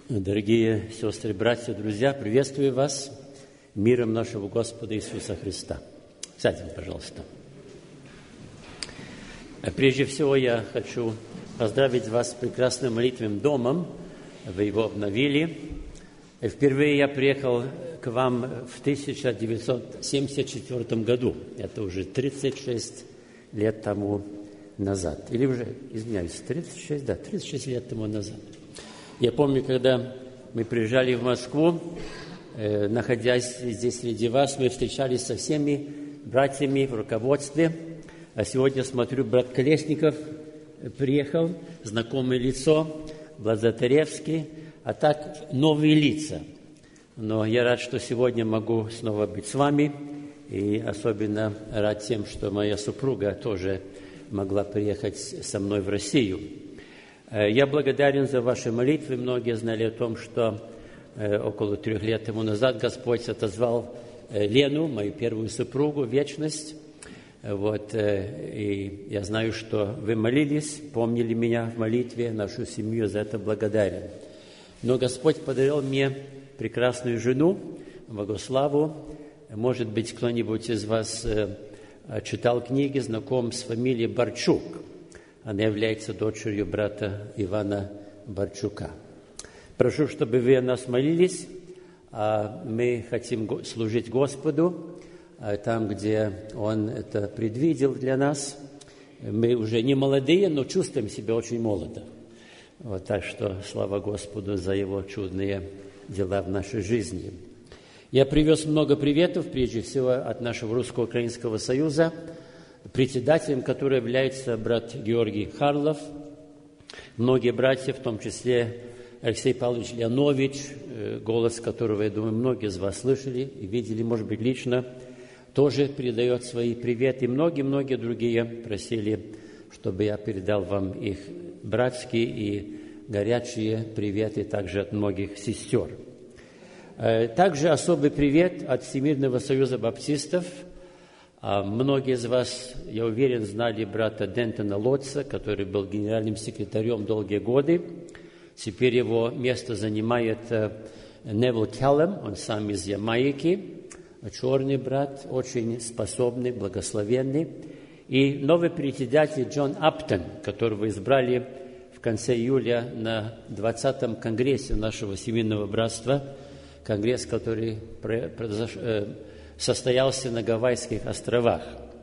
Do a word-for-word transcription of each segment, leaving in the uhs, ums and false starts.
Дорогие сестры, братья, друзья, приветствую вас миром нашего Господа Иисуса Христа. Сядьте, пожалуйста. Прежде всего, я хочу поздравить вас с прекрасным молитвенным домом. Вы его обновили. Впервые я приехал к вам в тысяча девятьсот семьдесят четвёртом году. Это уже тридцать шесть лет тому назад. Или уже, извиняюсь, тридцать шесть, да, тридцать шесть лет тому назад. Я помню, когда мы приезжали в Москву, э, находясь здесь среди вас, мы встречались со всеми братьями в руководстве. А сегодня, смотрю, брат Колесников приехал, знакомое лицо, брат Затаревский, а так новые лица. Но я рад, что сегодня могу снова быть с вами, и особенно рад тем, что моя супруга тоже могла приехать со мной в Россию. Я благодарен за ваши молитвы. Многие знали о том, что около трех лет тому назад Господь отозвал Лену, мою первую супругу, в вечность. Вот, и я знаю, что вы молились, помнили меня в молитве, нашу семью, за это благодарен. Но Господь подарил мне прекрасную жену, Богославу. Может быть, кто-нибудь из вас читал книги, знаком с фамилией Барчук. Она является дочерью брата Ивана Барчука. Прошу, чтобы вы о нас молились. Мы хотим служить Господу там, где Он это предвидел для нас. Мы уже не молодые, но чувствуем себя очень молодо. Вот, так что слава Господу за Его чудные дела в нашей жизни. Я привез много приветов, прежде всего от нашего Русско-Украинского союза, председателем, который является брат Георгий Харлов. Многие братья, в том числе Алексей Павлович Леонович, голос которого, я думаю, многие из вас слышали и видели, может быть, лично, тоже передает свои приветы. И многие-многие другие просили, чтобы я передал вам их братские и горячие приветы также от многих сестер. Также особый привет от Всемирного союза баптистов. Многие из вас, я уверен, знали брата Дентона Лотца, который был генеральным секретарем долгие годы. Теперь его место занимает Невил Келлем, он сам из Ямайки, черный брат, очень способный, благословенный. И новый председатель Джон Аптон, которого избрали в конце июля на двадцатом конгрессе нашего семейного братства, конгресс, который произошел, состоялся на Гавайских островах.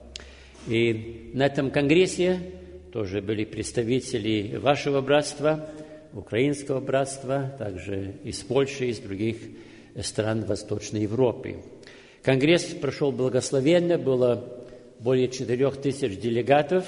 И на этом конгрессе тоже были представители вашего братства, украинского братства, также из Польши, из других стран Восточной Европы. Конгресс прошел благословенно, было более четырех тысяч делегатов.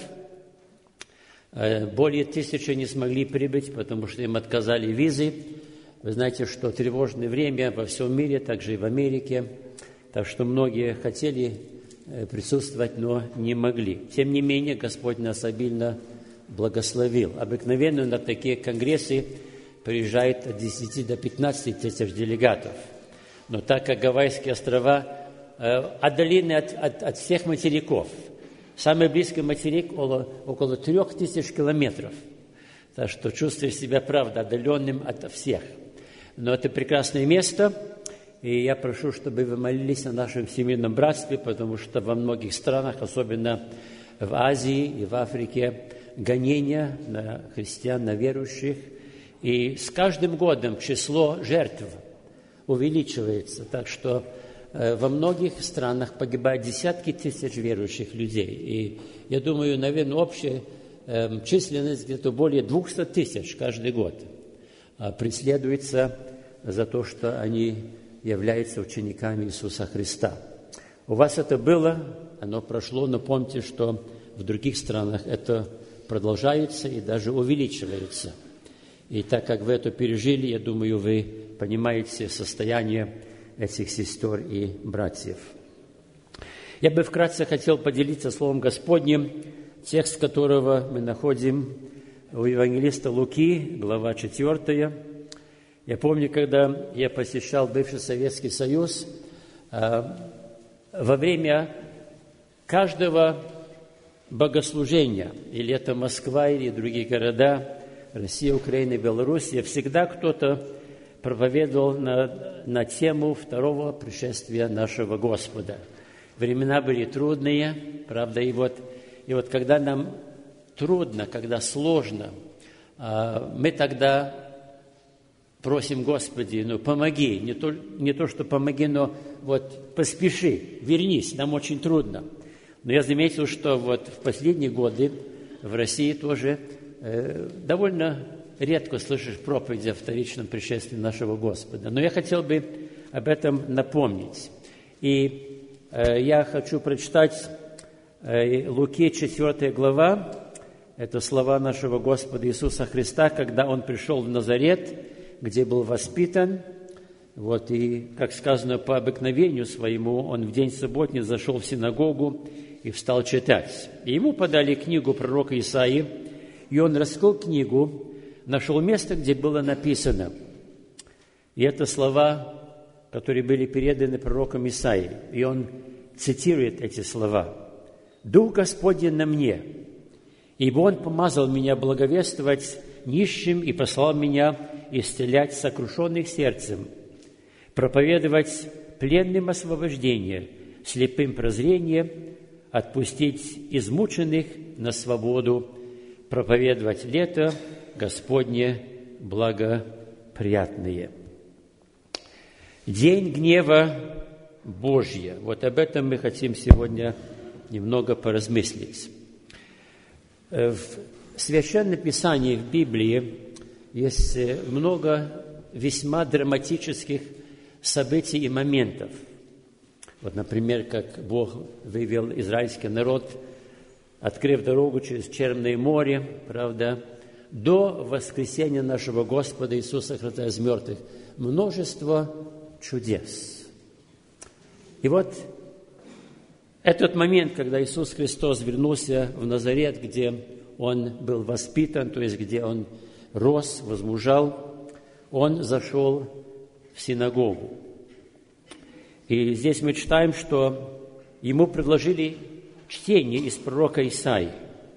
Более тысячи не смогли прибыть, потому что им отказали визы. Вы знаете, что тревожное время во всем мире, также и в Америке. Так что многие хотели присутствовать, но не могли. Тем не менее, Господь нас обильно благословил. Обыкновенно на такие конгрессы приезжает от десяти до пятнадцати тысяч делегатов. Но так как Гавайские острова отдалены от, от, от всех материков, самый близкий материк около, около трех тысяч километров. Так что чувствую себя, правда, отдаленным от всех. Но это прекрасное место. И я прошу, чтобы вы молились о нашем семейном братстве, потому что во многих странах, особенно в Азии и в Африке, гонения на христиан, на верующих. И с каждым годом число жертв увеличивается. Так что э, во многих странах погибают десятки тысяч верующих людей. И я думаю, наверное, общая э, численность где-то более двухсот тысяч каждый год э, преследуется за то, что они являются учениками Иисуса Христа. У вас это было, оно прошло, но помните, что в других странах это продолжается и даже увеличивается. И так как вы это пережили, я думаю, вы понимаете состояние этих сестер и братьев. Я бы вкратце хотел поделиться Словом Господним, текст которого мы находим у евангелиста Луки, глава четвёртая. Я помню, когда я посещал бывший Советский Союз, во время каждого богослужения, или это Москва, или другие города, Россия, Украина, Белоруссия, всегда кто-то проповедовал на, на тему второго пришествия нашего Господа. Времена были трудные, правда, и вот, и вот когда нам трудно, когда сложно, мы тогда просим: Господи, ну помоги, не то, не то, что помоги, но вот поспеши, вернись, нам очень трудно. Но я заметил, что вот в последние годы в России тоже э, довольно редко слышишь проповеди о вторичном пришествии нашего Господа. Но я хотел бы об этом напомнить. И э, я хочу прочитать э, Луки четвёртая глава. Это слова нашего Господа Иисуса Христа, когда Он пришел в Назарет, где был воспитан. Вот, и, как сказано, по обыкновению своему, Он в день субботний зашел в синагогу и встал читать. И ему подали книгу пророка Исаии, и он раскрыл книгу, нашел место, где было написано. И это слова, которые были переданы пророком Исаией. И он цитирует эти слова. «Дух Господень на мне, ибо Он помазал меня благовествовать нищим и послал меня исцелять сокрушенных сердцем, проповедовать пленным освобождение, слепым прозрение, отпустить измученных на свободу, проповедовать лето Господне благоприятное». День гнева Божьего. Вот об этом мы хотим сегодня немного поразмыслить. В Священном Писании, в Библии, есть много весьма драматических событий и моментов. Вот, например, как Бог вывел израильский народ, открыв дорогу через Черное море, правда, до воскресения нашего Господа Иисуса Христа из мертвых. Множество чудес. И вот этот момент, когда Иисус Христос вернулся в Назарет, где Он был воспитан, то есть где Он рос, возмужал, Он зашел в синагогу. И здесь мы читаем, что Ему предложили чтение из пророка Исаии.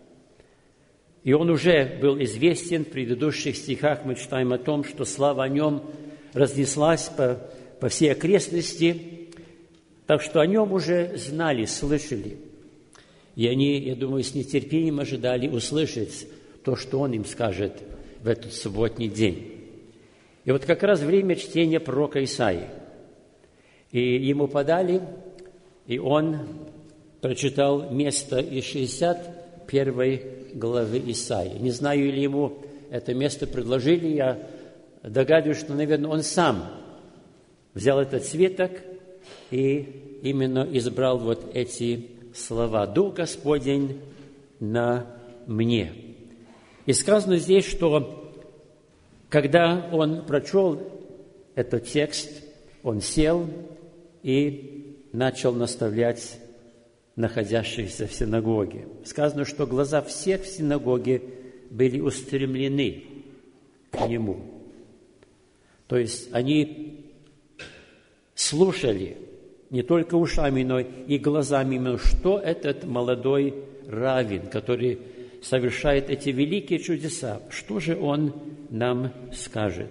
И Он уже был известен. В предыдущих стихах мы читаем о том, что слава о Нем разнеслась по, по всей окрестности, так что о Нем уже знали, слышали. И они, я думаю, с нетерпением ожидали услышать то, что Он им скажет в этот субботний день. И вот как раз время чтения пророка Исаии. И ему подали, и он прочитал место из шестьдесят первой главы Исаии. Не знаю, или ему это место предложили, я догадываюсь, что, наверное, он сам взял этот свиток и именно избрал вот эти слова. «Дух Господень на мне». И сказано здесь, что когда он прочел этот текст, он сел и начал наставлять находящихся в синагоге. Сказано, что глаза всех в синагоге были устремлены к нему. То есть они слушали не только ушами, но и глазами, что этот молодой раввин, который совершает эти великие чудеса, что же он нам скажет?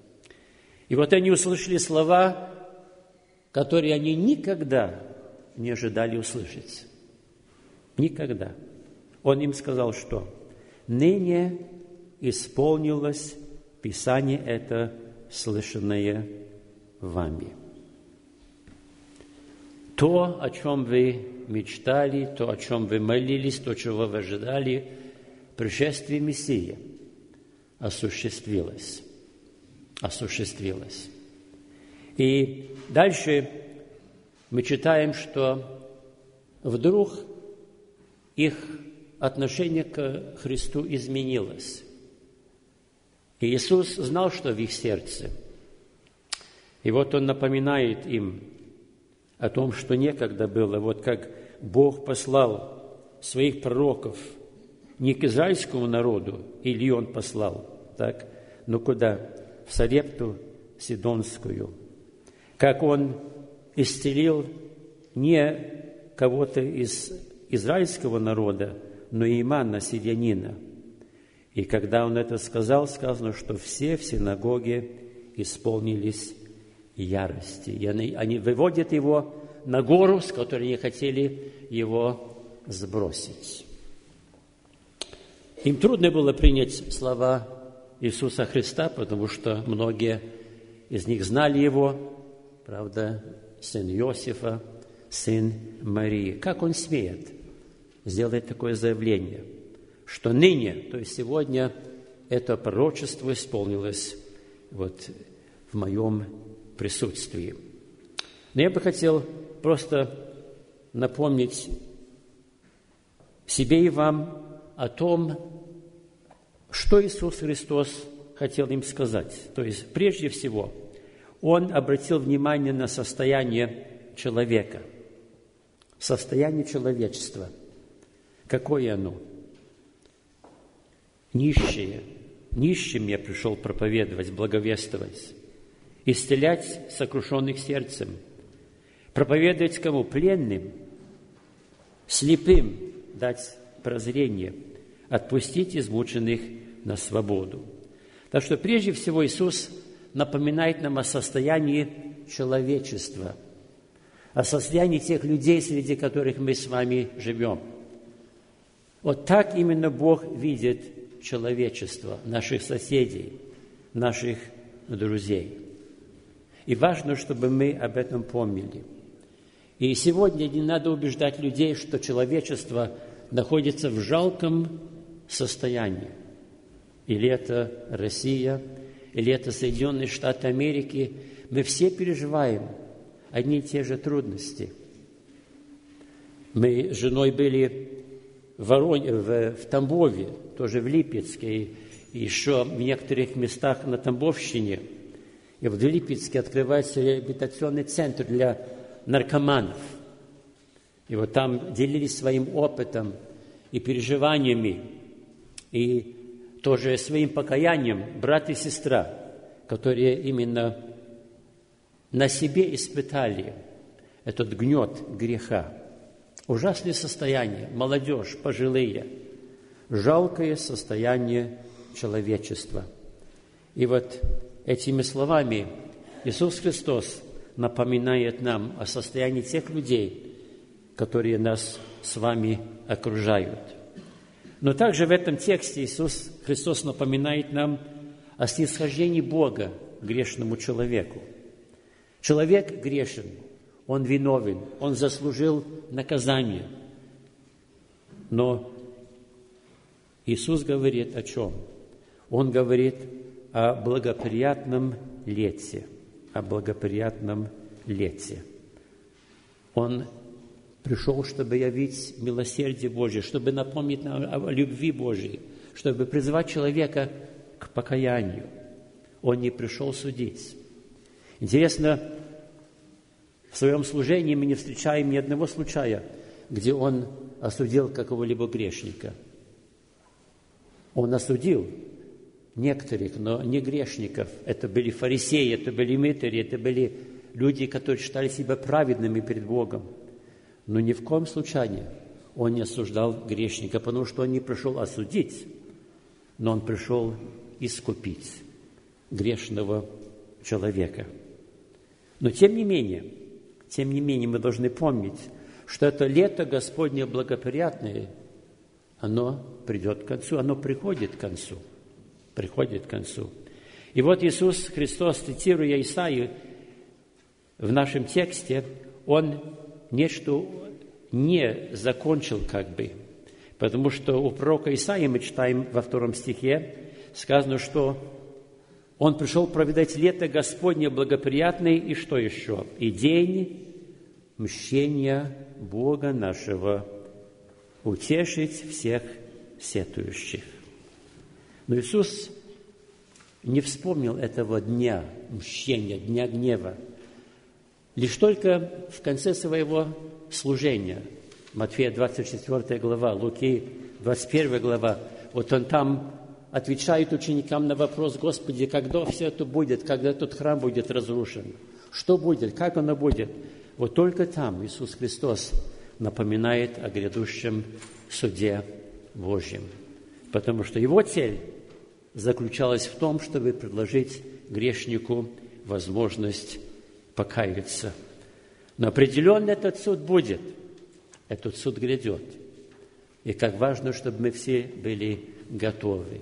И вот они услышали слова, которые они никогда не ожидали услышать. Никогда. Он им сказал, что «ныне исполнилось Писание это, слышанное вами». То, о чем вы мечтали, то, о чем вы молились, то, чего вы ожидали, пришествие Мессии осуществилось. Осуществилось. И дальше мы читаем, что вдруг их отношение к Христу изменилось. И Иисус знал, что в их сердце. И вот Он напоминает им о том, что некогда было, вот как Бог послал своих пророков не к израильскому народу, или Он послал, так, но куда? В Сарепту Сидонскую. Как Он исцелил не кого-то из израильского народа, но и Имана, сириянина. И когда Он это сказал, сказано, что все в синагоге исполнились ярости. И они, они выводят его на гору, с которой они хотели его сбросить. Им трудно было принять слова Иисуса Христа, потому что многие из них знали его, правда, сын Иосифа, сын Марии. Как он смеет сделать такое заявление, что ныне, то есть сегодня, это пророчество исполнилось вот в моем присутствии. Но я бы хотел просто напомнить себе и вам о том, что Иисус Христос хотел им сказать. То есть, прежде всего, Он обратил внимание на состояние человека, состояние человечества. Какое оно? Нищие. Нищим я пришел проповедовать, благовествовать, исцелять сокрушенных сердцем, проповедовать кому? Пленным, слепым дать прозрение, отпустить измученных на свободу. Так что прежде всего Иисус напоминает нам о состоянии человечества, о состоянии тех людей, среди которых мы с вами живем. Вот так именно Бог видит человечество, наших соседей, наших друзей. И важно, чтобы мы об этом помнили. И сегодня не надо убеждать людей, что человечество находится в жалком состоянии. Или это Россия, или это Соединенные Штаты Америки. Мы все переживаем одни и те же трудности. Мы с женой были в, Воронеже, в, в Тамбове, тоже в Липецке, и еще в некоторых местах на Тамбовщине. И в Липецке открывается реабилитационный центр для наркоманов. И вот там делились своим опытом и переживаниями, и тоже своим покаянием брат и сестра, которые именно на себе испытали этот гнет греха. Ужасное состояние, молодежь, пожилые, жалкое состояние человечества. И вот этими словами Иисус Христос напоминает нам о состоянии тех людей, которые нас с вами окружают. Но также в этом тексте Иисус Христос напоминает нам о снисхождении Бога к грешному человеку. Человек грешен, он виновен, он заслужил наказание. Но Иисус говорит о чем? Он говорит о благоприятном лете, о благоприятном лете. Он пришел, чтобы явить милосердие Божие, чтобы напомнить нам о любви Божией, чтобы призвать человека к покаянию. Он не пришел судить. Интересно, в своем служении мы не встречаем ни одного случая, где он осудил какого-либо грешника. Он осудил некоторых, но не грешников. Это были фарисеи, это были мытари, это были люди, которые считали себя праведными перед Богом. Но ни в коем случае он не осуждал грешника, потому что он не пришел осудить, но он пришел искупить грешного человека. Но тем не менее, тем не менее мы должны помнить, что это лето Господне благоприятное, оно придет к концу, оно приходит к концу, приходит к концу. И вот Иисус Христос, цитируя Исаию в нашем тексте, Он нечто не закончил как бы, потому что у пророка Исаии мы читаем во втором стихе, сказано, что Он пришел проведать лето Господне благоприятное, и что еще? И день мщения Бога нашего, утешить всех сетующих. Но Иисус не вспомнил этого дня мщения, дня гнева. Лишь только в конце своего служения, Матфея двадцать четвёртая глава, Луки двадцать первая глава, вот Он там отвечает ученикам на вопрос: Господи, когда все это будет, когда этот храм будет разрушен? Что будет? Как оно будет? Вот только там Иисус Христос напоминает о грядущем суде Божьем. Потому что Его цель заключалась в том, чтобы предложить грешнику возможность покаяться. Но определенно этот суд будет. Этот суд грядет. И как важно, чтобы мы все были готовы.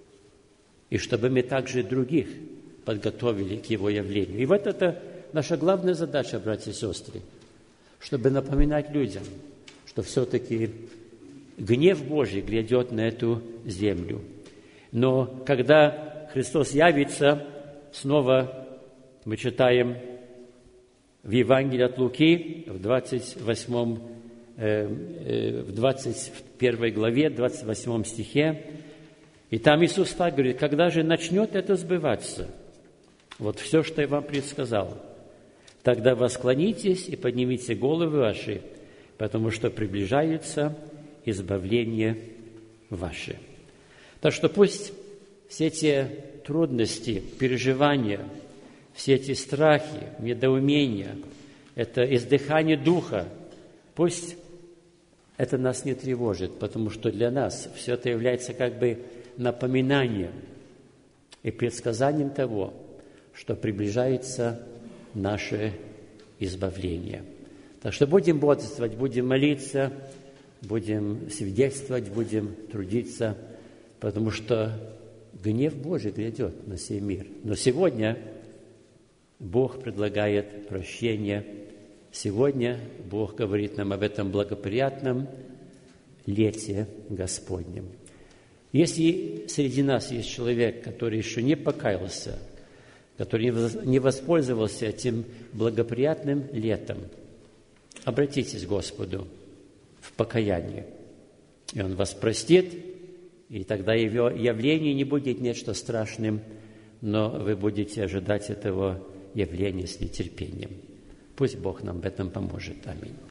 И чтобы мы также других подготовили к Его явлению. И вот это наша главная задача, братья и сестры, чтобы напоминать людям, что все-таки гнев Божий грядет на эту землю. Но когда Христос явится, снова мы читаем в Евангелии от Луки, в двадцать восьмом, э, э, в двадцать первой главе, двадцать восьмом стихе, и там Иисус так говорит: когда же начнет это сбываться, вот все, что я вам предсказал, тогда восклонитесь и поднимите головы ваши, потому что приближается избавление ваше. Так что пусть все те трудности, переживания, все эти страхи, недоумения, это издыхание духа, пусть это нас не тревожит, потому что для нас все это является как бы напоминанием и предсказанием того, что приближается наше избавление. Так что будем бодрствовать, будем молиться, будем свидетельствовать, будем трудиться, потому что гнев Божий грядет на сей мир. Но сегодня Бог предлагает прощение. Сегодня Бог говорит нам об этом благоприятном лете Господнем. Если среди нас есть человек, который еще не покаялся, который не воспользовался этим благоприятным летом, обратитесь к Господу в покаянии, и Он вас простит, и тогда Его явление не будет нечто страшным, но вы будете ожидать этого явления с нетерпением. Пусть Бог нам в этом поможет. Аминь.